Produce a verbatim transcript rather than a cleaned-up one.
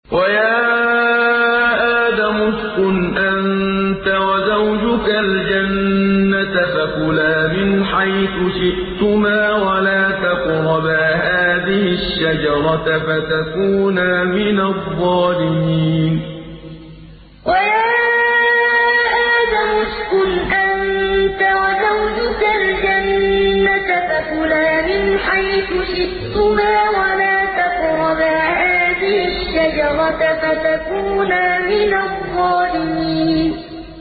وَيَا آدَمُ اسْكُنْ أَنتَ وَزَوْجُكَ الْجَنَّةَ فَكُلَا مِنْ حَيْثُ شِئْتُمَا وَلَا تَقْرَبَا هَٰذِهِ الشَّجَرَةَ فَتَكُونَا مِنَ الظَّالِمِينَ وَيَا آدَمُ اسْكُنْ أَنتَ وَزَوْجُكَ الْجَنَّةَ فَكُلَا مِنْ حَيْثُ شِئْتُمَا وَلَا تَقْرَبَا هَٰذِهِ الشَّجَرَةَ فَتَكُونَا مِنَ الظَّالِمِينَ